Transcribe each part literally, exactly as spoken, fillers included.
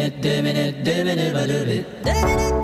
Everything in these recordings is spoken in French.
minutes, deux minutes, deux minutes, deux minutes, deux minutes,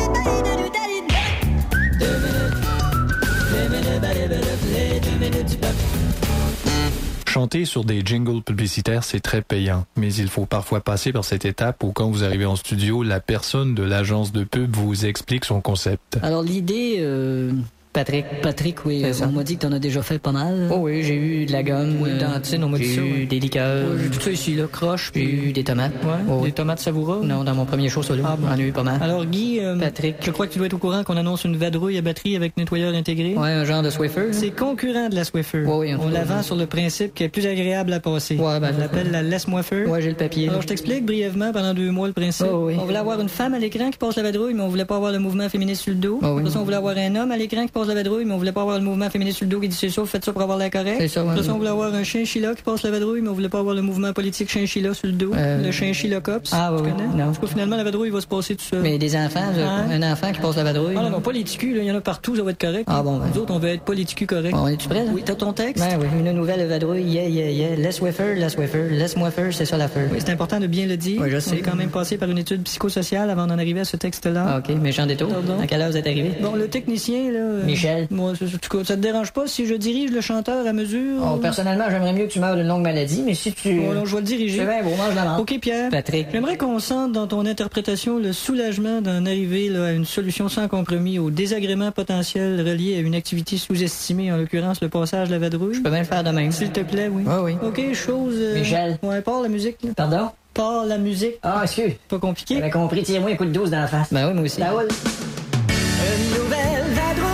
deux minutes du peuple. Chanter sur des jingles publicitaires, c'est très payant. Mais il faut parfois passer par cette étape où, quand vous arrivez en studio, la personne de l'agence de pub vous explique son concept. Alors, l'idée... Euh... Patrick. Patrick, oui. On m'a dit que t'en as déjà fait pas mal. Oh oui, j'ai eu de la gomme, oui, euh, dentine, on m'a dit ça. J'ai eu des liqueurs. Ouais, j'ai tout ça ici, là. Croche. J'ai eu des tomates. Ouais. Oh, des oui. tomates savoura? Non, dans mon premier show solo. Ah, bon. J'en ai eu pas mal. Alors, Guy, euh, Patrick. Je crois que tu dois être au courant qu'on annonce une vadrouille à batterie avec nettoyeur intégré. Ouais, un genre de Swiffer. C'est concurrent de la Swiffer. Ouais, oui, on la vend sur le principe qu'elle est plus agréable à passer. Ouais, ben. On l'appelle la Laisse-moi faire. Ouais, j'ai le papier. Alors, je t'explique brièvement pendant deux mois le principe. Oh, oui. On voulait avoir une femme à l'écran qui passe la vadrouille, mais on voulait pas avoir le mouvement féministe sur le dos. Oh, oui. De toute façon, on voulait avoir un homme à l'écran qui passe la vadrouille, mais on voulait pas avoir le mouvement féministe sur le dos qui dit c'est ça, faites ça pour avoir l'air correct. C'est ça, ouais. De toute façon, on voulait avoir un chinchilla qui passe la vadrouille, mais on voulait pas avoir le mouvement politique chinchilla sur le dos. Euh... Le chinchilla cops. Ah, ouais, tu connais? Non. Parce que finalement, la vadrouille va se passer tout seul. Mais des enfants, hein? Un enfant qui passe la vadrouille. Ah, non, non, pas les ticus, il y en a partout, ça va être correct. Ah, bon, ben. Nous autres, on veut être pas les ticus corrects. Bon, es-tu prêt, là? Oui, t'as ton texte? Ben, oui. Une nouvelle vadrouille, yeah, yeah, yeah. Laisse-moi faire, laisse-moi faire, laisse-moi faire, c'est ça l'affaire. Oui, c'est important de bien le dire. Oui, je sais. On est quand même passé par une étude psychosociale avant d'en arriver à ce texte-là. Ah, ok, méchant détour. À quelle heure vous êtes arrivé? Bon, le technicien, là. Euh... Michel. Moi, ça, ça te dérange pas si je dirige le chanteur à mesure? Oh, personnellement, j'aimerais mieux que tu meurs d'une longue maladie, mais si tu... Bon, alors, je vais le diriger. C'est bien, bon, mange la menthe. OK, Pierre. Patrick. J'aimerais qu'on sente dans ton interprétation le soulagement d'en arriver là, à une solution sans compromis au désagrément potentiel relié à une activité sous-estimée, en l'occurrence le passage de la vadrouille. Je peux bien le faire de même. S'il te plaît, oui. Oui, oui. OK, chose... Euh... Michel. Ouais, part la musique. Là. Pardon? Part la musique. Ah, excuse. Pas compliqué. J'avais compris, tire-moi un coup de douze dans la face. Ben oui, moi aussi. La roule. Une nouvelle vadrouille.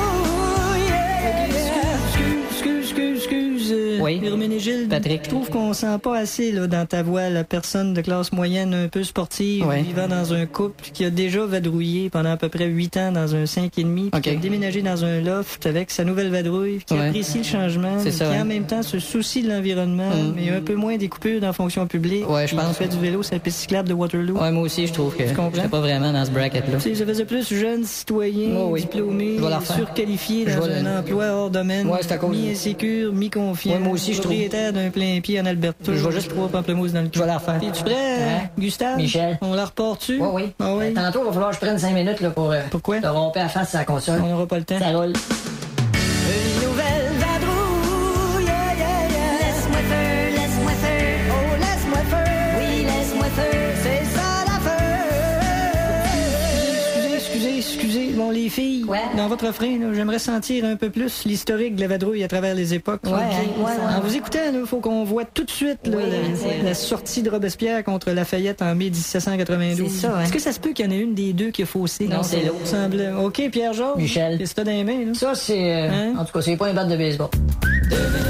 Oui. Herménégilde, Patrick. Je trouve qu'on sent pas assez là, dans ta voix la personne de classe moyenne un peu sportive, ouais. Vivant dans un couple qui a déjà vadrouillé pendant à peu près huit ans dans un cinq et demi, okay. Qui a déménagé dans un loft avec sa nouvelle vadrouille, qui ouais. Apprécie le changement, mais ça, qui ouais. En même temps se soucie de l'environnement, mmh. Mais un peu moins des coupures dans la fonction publique. Ouais, je pense. Fait du vélo sur la piste cyclable de Waterloo. Ouais, moi aussi, je trouve que j'étais pas vraiment dans ce bracket-là. Tu sais, ça faisait plus jeune citoyen, oh, oui. Diplômé, surqualifié dans un le... emploi hors domaine, ouais, mi-insécure, mi-confiant. Ouais, moi aussi, je trouve. Propriétaire d'un plein pied en Alberta. Je vais juste trois pamplemousses dans le cul. Je vais la refaire. Es-tu prêt, hein? Gustave? Michel? On la repart-tu? Oui, oui. Ah, oui. Tantôt, il va falloir que je prenne cinq minutes là, pour... Euh, Pourquoi? Te romper à face à la console. On n'aura pas le temps. Ça roule. Une nouvelle vadrouille, yeah, yeah, yeah. Laisse-moi faire, laisse-moi faire. Oh, laisse-moi faire. Oui, laisse-moi faire. C'est ça l'affaire. Excusez, excusez, excusez. Bon, les filles, ouais. Dans votre refrain, là, j'aimerais sentir un peu plus l'historique de la vadrouille à travers les époques. Ouais, okay. Ouais, ouais. En vous écoutant, il faut qu'on voit tout de suite là, oui, la, la sortie de Robespierre contre Lafayette en mai dix-sept cent quatre-vingt-douze. C'est ça, hein? Est-ce que ça se peut qu'il y en ait une des deux qui a faussé? Non, c'est l'autre. Semble... OK, Pierre-Georges. Michel. Qu'est-ce que t'as dans les mains, là? Ça, c'est... Euh, hein? En tout cas, c'est pas un bat de baseball.